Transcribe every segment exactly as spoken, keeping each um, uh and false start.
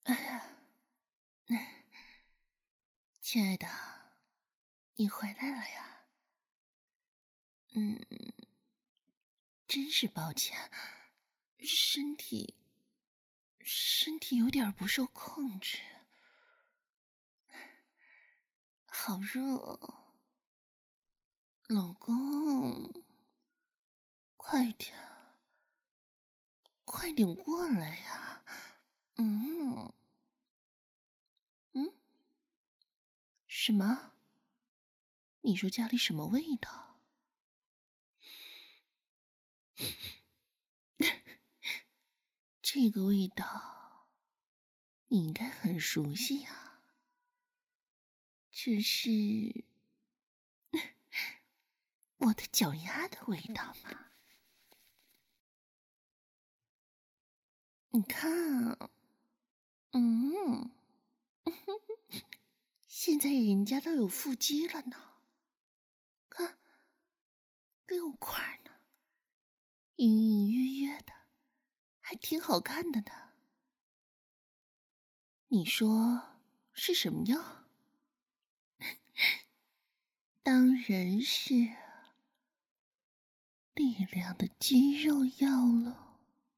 哎呀，亲爱的，你回来了呀？嗯，真是抱歉，身体身体有点不受控制，好热哦，老公，快点，快点过来呀！嗯嗯，什么？你说家里什么味道？这个味道你应该很熟悉呀，这是我的脚丫的味道嘛？你看，嗯，现在人家都有腹肌了呢，看，六块呢，隐隐约约的，还挺好看的呢。你说是什么药？当然是力量的肌肉药了。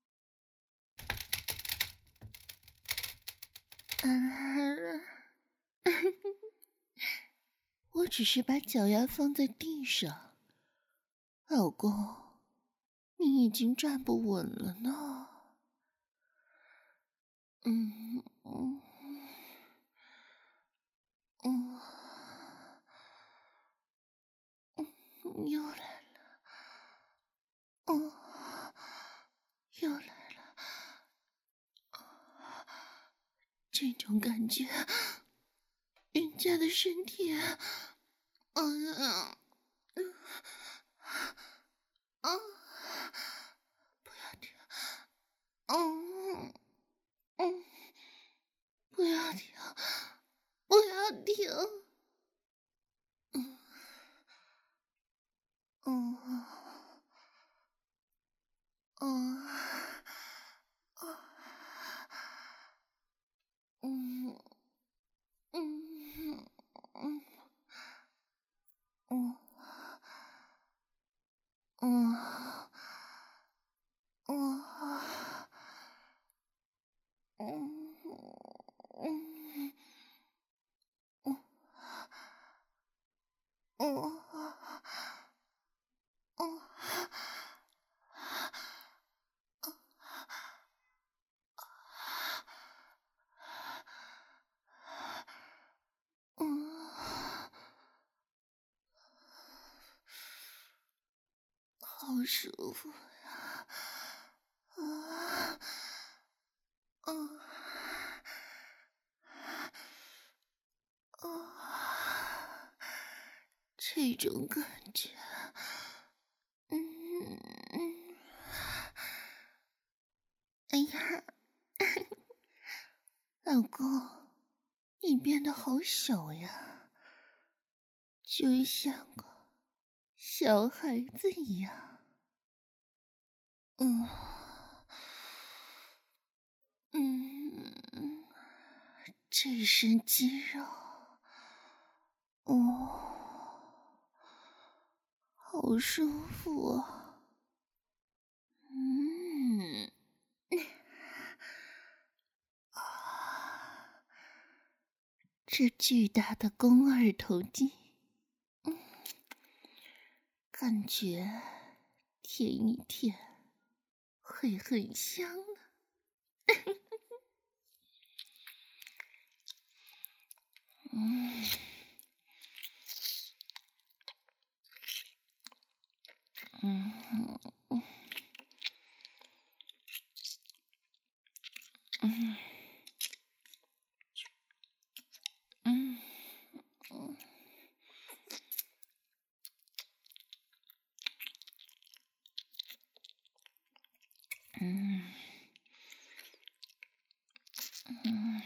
啊，我只是把脚丫放在地上，老公，你已经站不稳了呢。嗯嗯嗯嗯，又来了，哦，又来了，这种感觉，人家的身体，嗯嗯嗯，不要停，嗯嗯，不要停，不要停，嗯嗯嗯嗯嗯嗯嗯嗯嗯嗯嗯嗯嗯嗯嗯，好舒服呀！啊啊啊！这种感觉，嗯嗯，哎呀，老公，你变得好小呀，就像个小孩子一样。嗯嗯，这身肌肉，哦，好舒服啊！嗯，啊，这巨大的肱二头肌，嗯，感觉舔一舔会很香呢。嗯嗯嗯嗯嗯嗯嗯嗯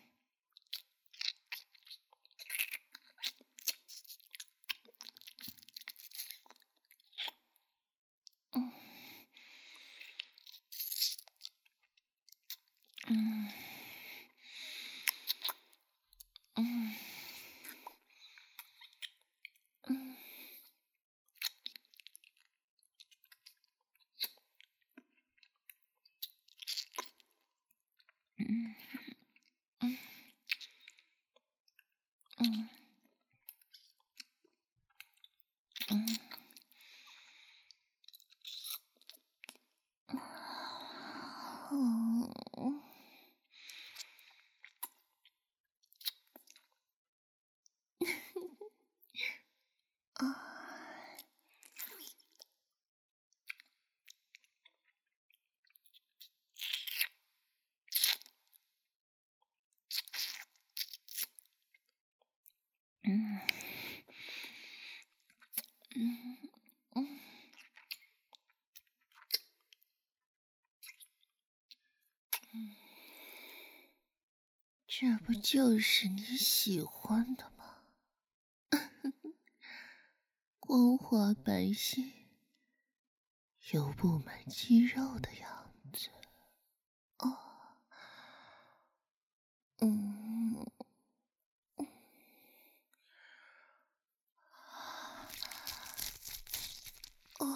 嗯嗯。 这不就是你喜欢的吗？光滑白皙又布满肌肉的样子。哦，嗯，哦，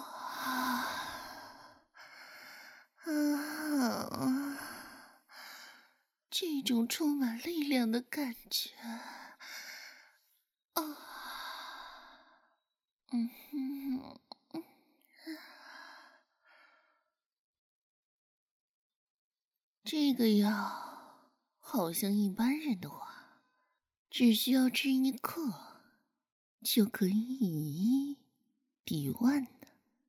啊，这种充满力量的感觉，啊，嗯哼。这个药好像一般人的话，只需要吃一颗，就可以以一抵万的。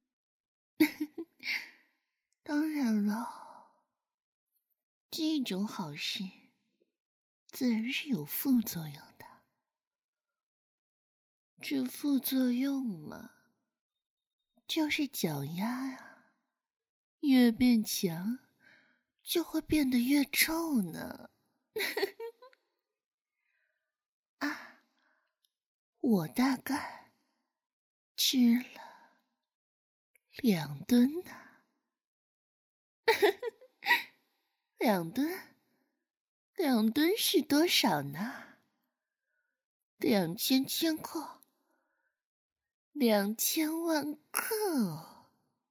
当然了，这种好事自然是有副作用的。这副作用嘛，就是脚丫啊，越变强，就会变得越臭呢。啊，我大概吃了两吨呢。两吨？两吨是多少呢？两千千克，两千万克。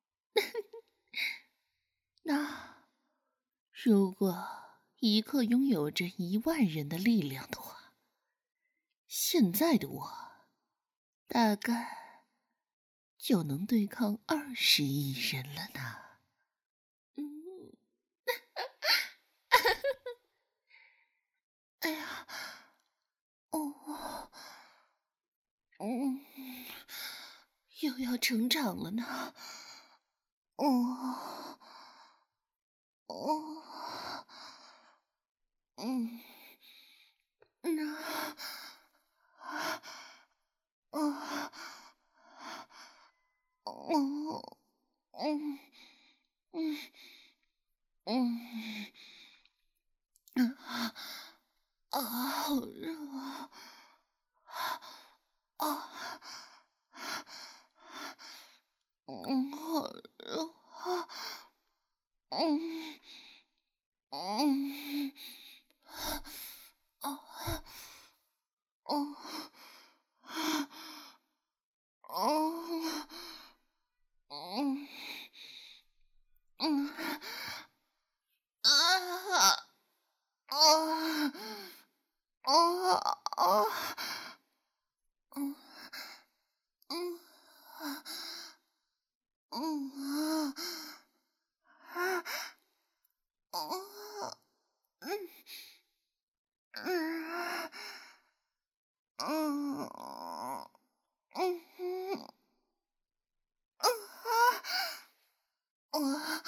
那如果一克拥有着一万人的力量的话，现在的我大概就能对抗二十亿人了呢。嗯，哎呀，哦，嗯，又要成长了呢。哦，哦，嗯，那，啊，啊，哦，嗯，嗯，嗯，啊，啊，好热啊！啊，嗯，好热啊！嗯，嗯，啊，哦，哦，嗯，嗯，啊，啊，啊，啊，嗯，嗯，啊，嗯，啊，啊，嗯，嗯，嗯，嗯，啊，啊，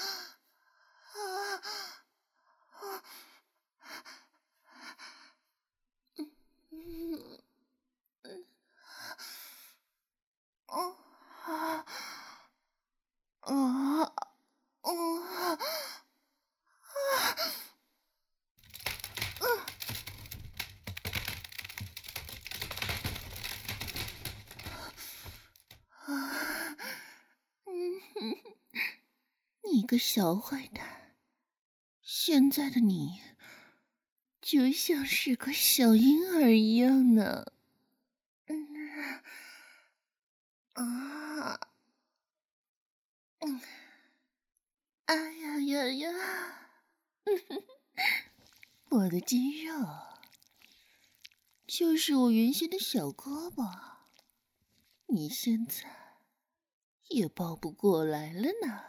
嗯，哦，啊，啊，哦，啊，嗯，你个小坏蛋，现在的你就像是个小婴儿一样呢。嗯，啊，嗯，哎呀呀呀，我的肌肉就是我原先的小胳膊，你现在也抱不过来了呢。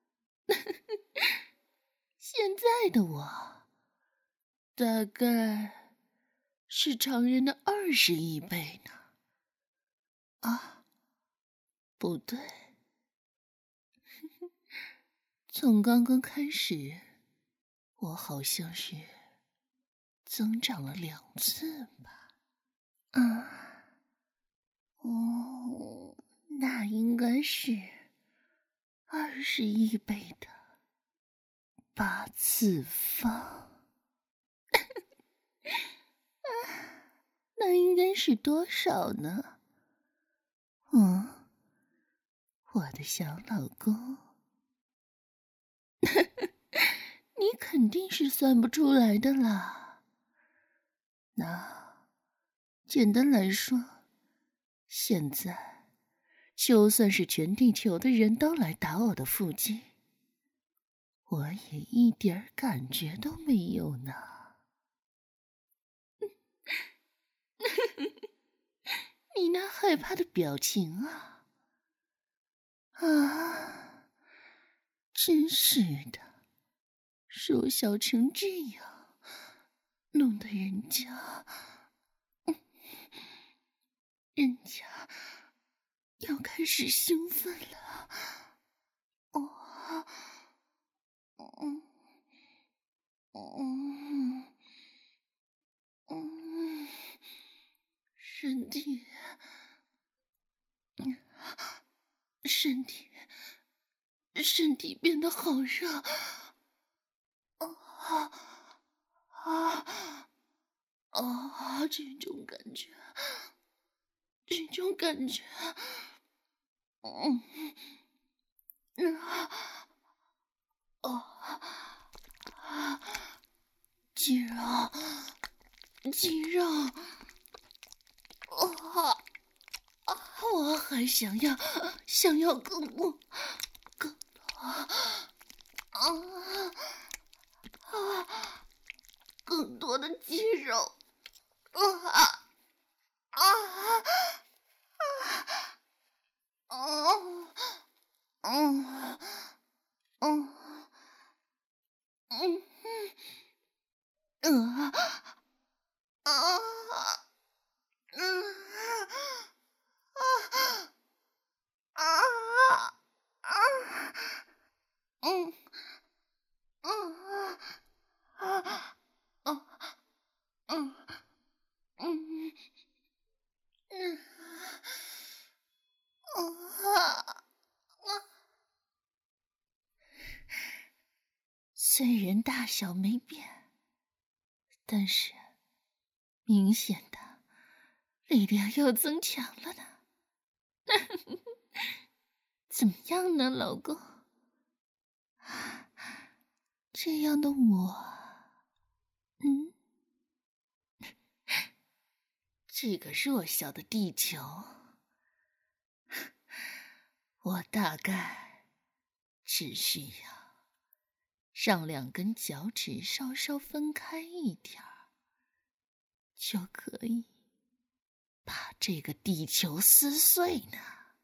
现在的我大概是常人的二十亿倍呢。啊，不对，从刚刚开始，我好像是增长了两次吧。啊，哦，那应该是二十亿倍的八次方。 那应该是多少呢？嗯，我的小老公，你肯定是算不出来的啦。那简单来说，现在就算是全地球的人都来打我的腹肌，我也一点感觉都没有呢。你那害怕的表情啊，啊，真是的，弱小成这样，弄得人家，人家要开始兴奋了。哦，嗯嗯嗯，身体，身体，身体变得好热。啊啊啊！这种感觉，这种感觉，嗯啊哦啊！肌肉，肌肉，啊啊！我还想要，想要更多，更多，啊啊！更多的肌肉，啊啊啊！嗯嗯嗯嗯嗯啊嗯啊啊嗯嗯啊嗯嗯嗯嗯啊！虽然大小没变，但是明显的力量又增强了呢。怎么样呢，老公？这样的我，嗯，这个弱小的地球，我大概只需要让两根脚趾稍稍分开一点儿，就可以把这个地球撕碎呢。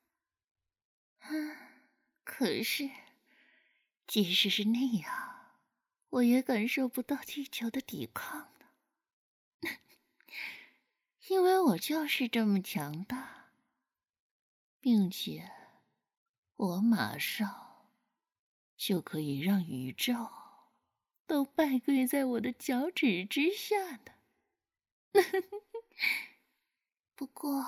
啊，可是即使是那样，我也感受不到地球的抵抗呢，因为我就是这么强大，并且我马上就可以让宇宙都拜跪在我的脚趾之下呢。不过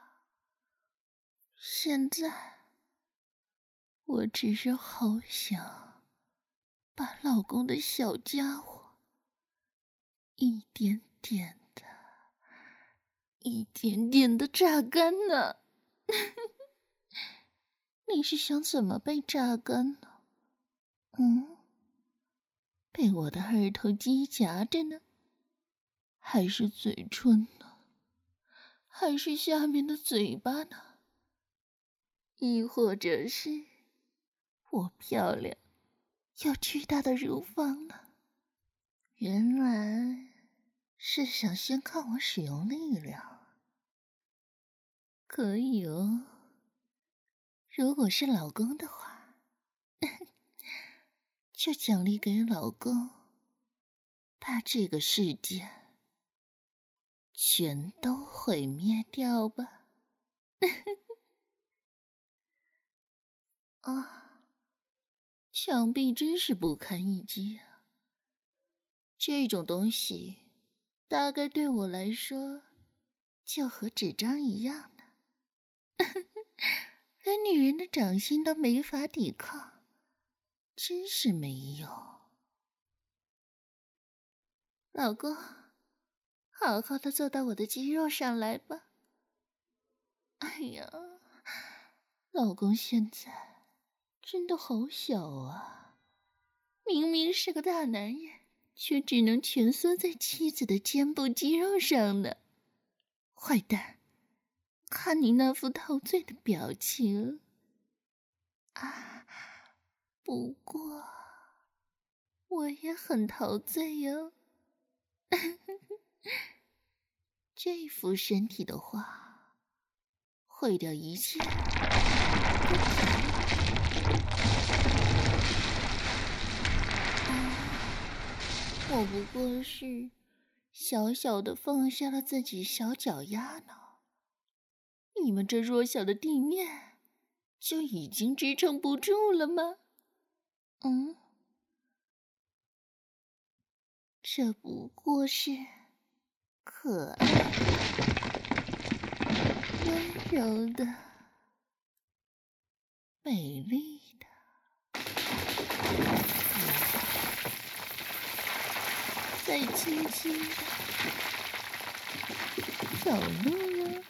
现在我只是好想把老公的小家伙一点点的、一点点的榨干呢。你是想怎么被榨干呢？嗯，被我的二头肌夹着呢，还是嘴唇呢？还是下面的嘴巴呢？亦或者是我漂亮又巨大的乳房呢？原来是想先看我使用力量。可以哦，如果是老公的话，就奖励给老公，把这个世界全都毁灭掉吧。啊，墙壁真是不堪一击啊！这种东西大概对我来说就和纸张一样的，连女人的掌心都没法抵抗，真是没用。老公， 好好的坐到我的肌肉上来吧。哎呀，老公现在真的好小啊，明明是个大男人，却只能蜷缩在妻子的肩部肌肉上呢。坏蛋，看你那副陶醉的表情啊！不过我也很陶醉哟。这副身体的话，毁掉一切都我不过是小小的放下了自己小脚丫呢，你们这弱小的地面就已经支撑不住了吗？嗯，这不过是可爱、温柔的、美丽的，再轻轻的走路啊。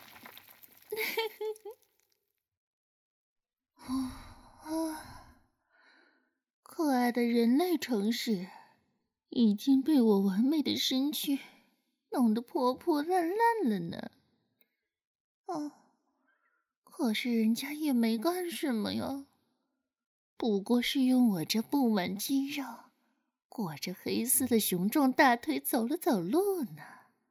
啊，可爱的人类城市已经被我完美的身躯弄得破破烂烂了呢。哦，可是人家也没干什么呀，不过是用我这布满肌肉、裹着黑丝的雄壮大腿走了走路呢。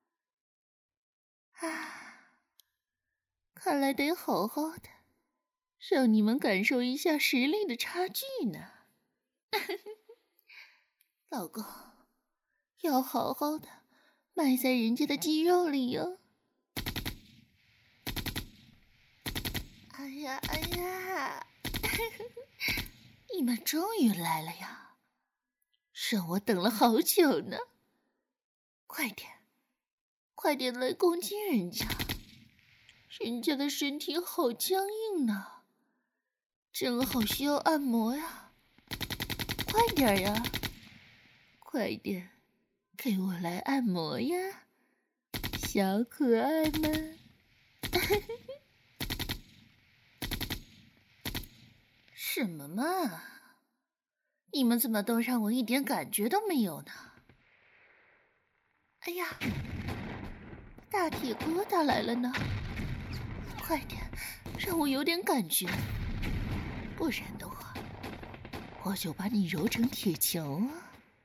啊，看来得好好的让你们感受一下实力的差距呢。老公，要好好的埋在人家的肌肉里哟。哎呀哎呀，你们终于来了呀，让我等了好久呢。快点，快点来攻击人家，人家的身体好僵硬呢，正好需要按摩呀。快点呀，快点给我来按摩呀，小可爱们。什么嘛，你们怎么都让我一点感觉都没有呢？哎呀，大铁疙瘩来了呢，快点让我有点感觉，不然的话我就把你揉成铁球啊。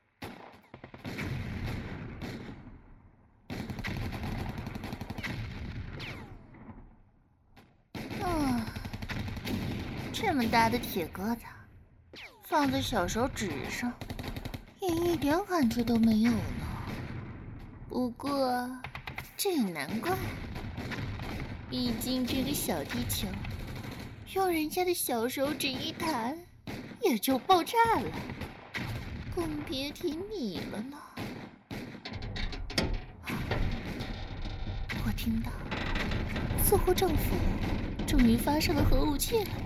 啊，这么大的铁疙瘩放在小手指上也一点感觉都没有呢。不过这也难怪，毕竟这个小地球用人家的小手指一弹也就爆炸了，更别提你了呢。我听到似乎政府终于发射了核武器了，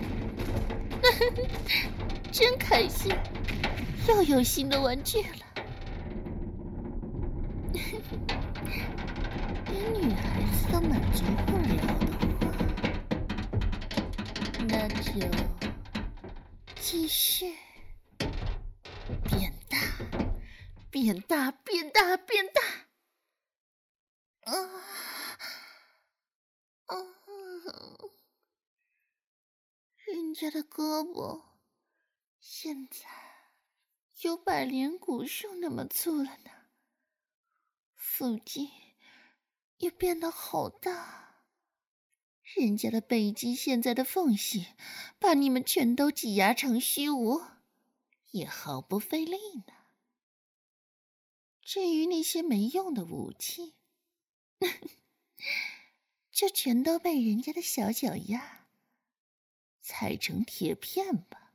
真开心，又有新的玩具了。连女孩子都满足不了的话，那就继续变大，变大，变大，变大。啊啊！人家的胳膊现在有百年古树那么粗了呢，腹肌也变得好大，人家的背肌现在的缝隙把你们全都挤压成虚无，也毫不费力呢。至于那些没用的武器，就全都被人家的小脚丫踩成铁片吧。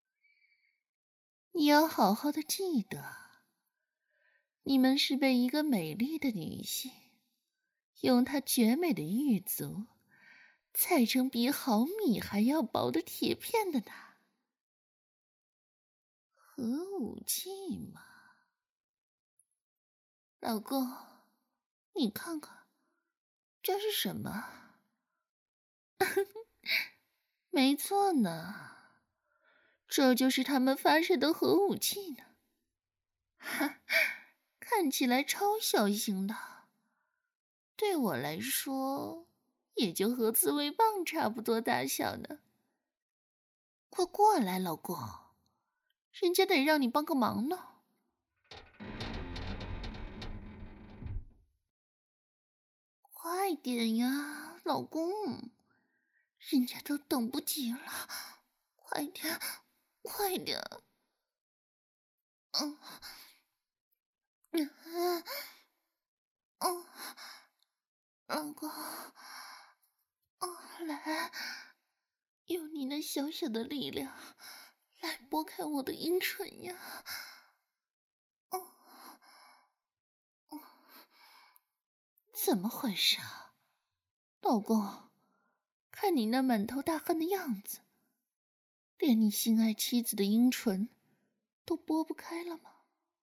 你要好好的记得，你们是被一个美丽的女性用她绝美的玉足踩成比毫米还要薄的铁片的呢。核武器嘛，老公， 你看看，这是什么？没错呢，这就是他们发射的核武器呢。哈，看起来超小型的，对我来说也就和自卫棒差不多大小呢。快过来，老公，人家得让你帮个忙呢。快点呀，老公，人家都等不及了，快点，快点。嗯嗯嗯，老公，哦，来，用你那小小的力量来拨开我的阴唇呀！哦哦，怎么回事啊，老公？看你那满头大汗的样子，连你心爱妻子的阴唇都拨不开了吗？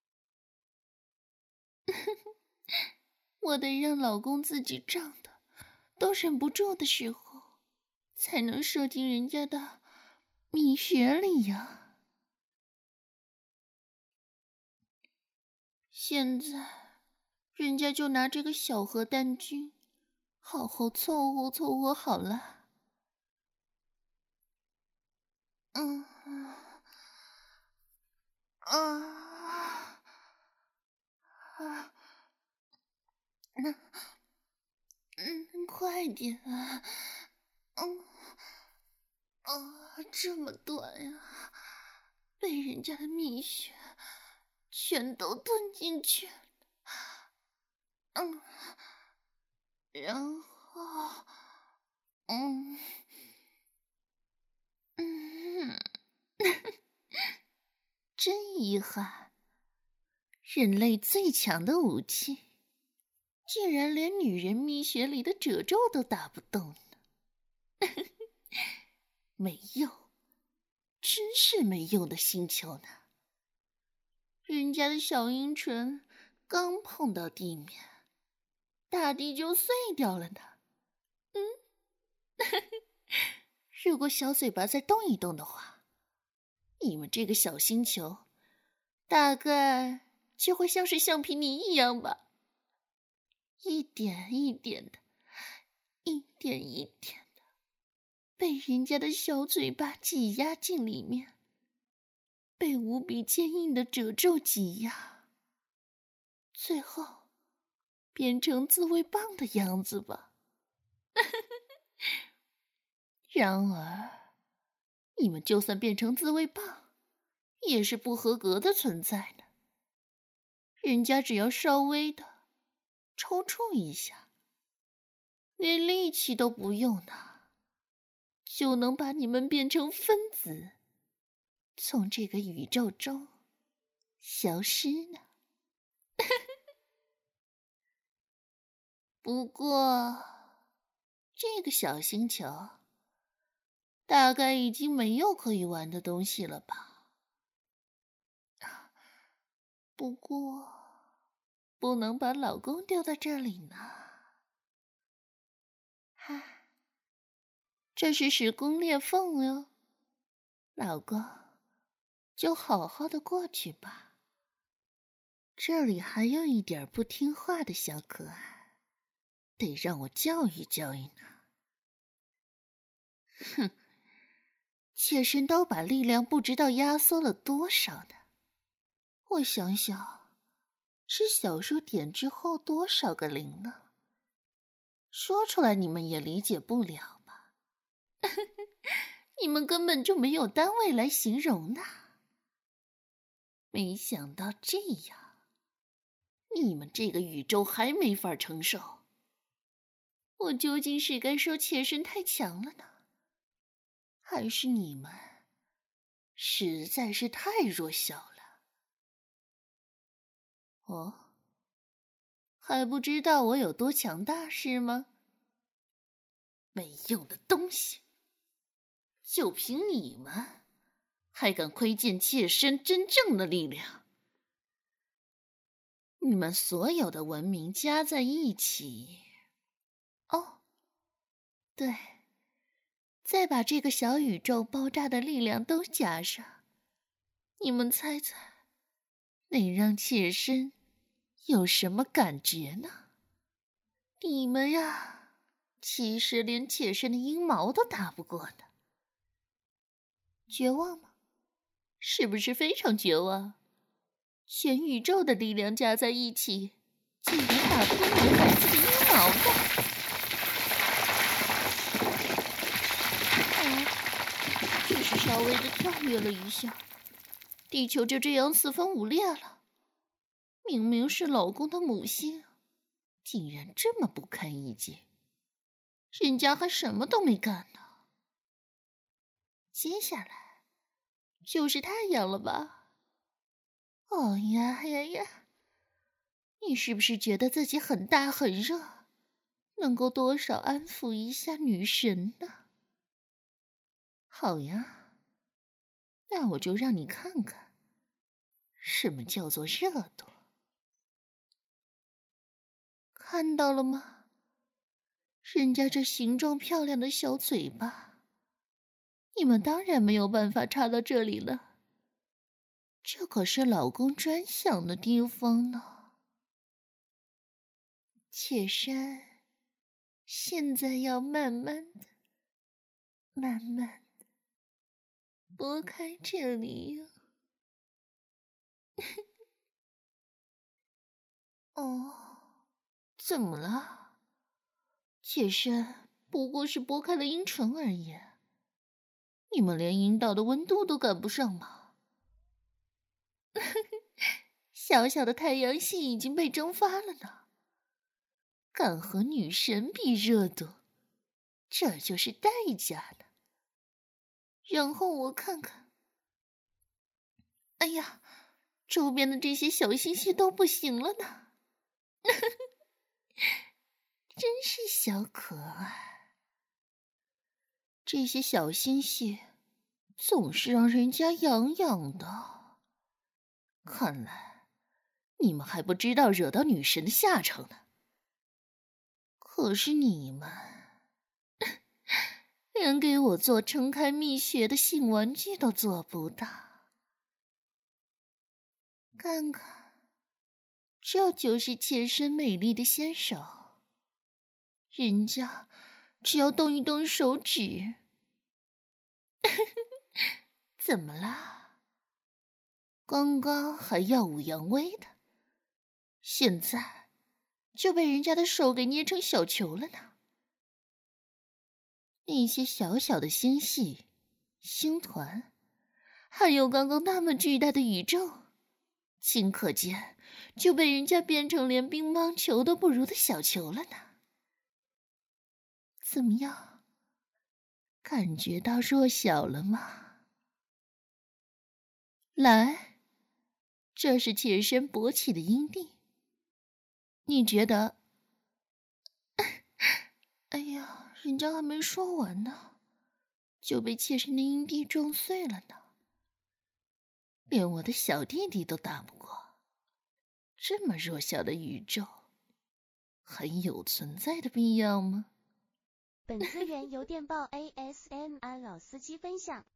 我得让老公自己胀的都忍不住的时候，才能射进人家的蜜穴里呀。现在，人家就拿这个小核弹菌，好好凑合凑合好了。嗯啊啊，那嗯，快点啊！嗯啊，这么短呀，被人家的蜜穴全都吞进去了。嗯，然后，嗯嗯，真遗憾，人类最强的武器，竟然连女人蜜穴里的褶皱都打不动呢。没用，真是没用的星球呢。人家的小阴唇刚碰到地面，大地就碎掉了呢。嗯，如果小嘴巴再动一动的话，你们这个小星球大概就会像是橡皮泥一样吧，一点一点的，一点一点的被人家的小嘴巴挤压进里面，被无比坚硬的褶皱挤压，最后变成自慰棒的样子吧。然而，你们就算变成自慰棒，也是不合格的存在呢。人家只要稍微的抽搐一下，连力气都不用呢，就能把你们变成分子，从这个宇宙中消失呢。不过，这个小星球大概已经没有可以玩的东西了吧？不过，不能把老公丢在这里呢。哈，这是时空裂缝哟，老公，就好好的过去吧。这里还有一点不听话的小可爱，得让我教育教育呢。哼，妾身都把力量不知道压缩了多少呢。我想想，是小数点之后多少个零呢？说出来你们也理解不了吧？你们根本就没有单位来形容呢。没想到这样，你们这个宇宙还没法承受。我究竟是该说妾身太强了呢，还是你们实在是太弱小了？哦，还不知道我有多强大是吗？没用的东西，就凭你们，还敢窥见妾身真正的力量？ 你们所有的文明加在一起，哦，对，再把这个小宇宙爆炸的力量都加上，你们猜猜，能让妾身有什么感觉呢？你们呀，其实连妾身的阴毛都打不过的。绝望吗？是不是非常绝望？全宇宙的力量加在一起，竟然打不过女孩子的阴毛的。啊，只是稍微的跳跃了一下，地球就这样四分五裂了。明明是老公的母星，竟然这么不堪一击，人家还什么都没干呢。接下来就是太阳了吧？哦呀呀呀！你是不是觉得自己很大很热，能够多少安抚一下女神呢？好呀，那我就让你看看，什么叫做热度。看到了吗？人家这形状漂亮的小嘴巴，你们当然没有办法插到这里了。这可是老公专享的地方呢。妾身现在要慢慢的、慢慢的拨开这里哟。哦，怎么了？妾身不过是拨开了阴唇而已，你们连阴道的温度都赶不上吗？小小的太阳系已经被蒸发了呢，敢和女神比热度，这就是代价呢。然后我看看，哎呀，周边的这些小星星都不行了呢。真是小可爱，这些小星星总是让人家痒痒的。看来你们还不知道惹到女神的下场呢。可是你们连给我做撑开蜜穴的性玩具都做不到。看看，这就是妾身美丽的纤手，人家只要动一动手指。怎么啦？刚刚还耀武扬威的，现在就被人家的手给捏成小球了呢。那些小小的星系、星团，还有刚刚那么巨大的宇宙，顷刻间就被人家变成连乒乓球都不如的小球了呢。怎么样？感觉到弱小了吗？来，这是妾身勃起的阴蒂，你觉得？哎呀，人家还没说完呢，就被妾身的阴蒂撞碎了呢。连我的小弟弟都打不过，这么弱小的宇宙，还有存在的必要吗？ 本资源由电报 A S M R 老司机分享。